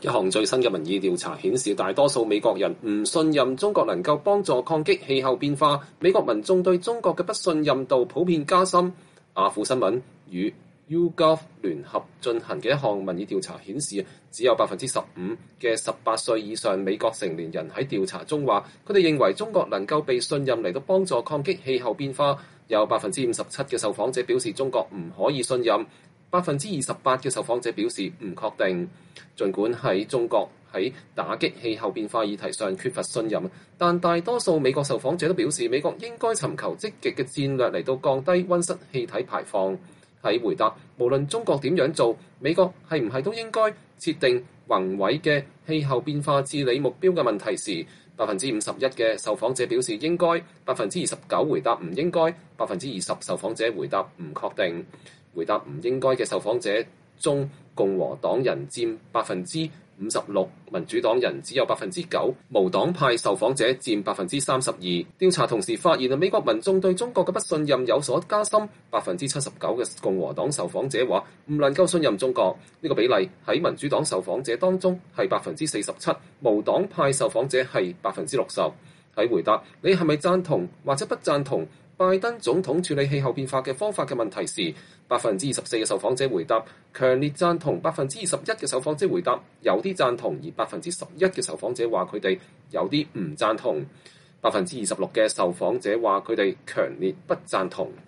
一項最新嘅民意調查顯示，大多數美國人唔信任中國能夠幫助抗擊氣候變化。美國民眾對中國嘅不信任度普遍加深。雅虎新聞與 YouGov 聯合進行嘅一項民意調查顯示，只有15%嘅18歲以上美國成年人喺調查中話，佢哋認為中國能夠被信任嚟到幫助抗擊氣候變化。有57%嘅受訪者表示中國唔可以信任。28%嘅受訪者表示唔確定。儘管喺中國喺打擊氣候變化議題上缺乏信任，但大多數美國受訪者都表示美國應該尋求積極嘅戰略嚟到降低溫室氣體排放。喺回答無論中國點樣做，美國係唔係都應該設定宏偉嘅氣候變化治理目標嘅問題時，51%嘅受訪者表示應該，29%回答唔應該，20%受訪者回答唔確定。回答唔應該嘅受訪者中，共和黨人佔56%，民主黨人只有9%，無黨派受訪者佔32%。調查同時發現，美國民眾對中國嘅不信任有所加深。79%嘅共和黨受訪者話唔能夠信任中國，呢個比例喺民主黨受訪者當中係47%，無黨派受訪者係60%。喺回答你係咪贊同或者不贊同拜登總統處理氣候變化嘅方法嘅問題時，24%嘅受訪者回答強烈贊同，21%嘅受訪者回答有啲贊同，而11%嘅受訪者話佢哋有啲唔贊同，26%嘅受訪者話佢哋強烈不贊同。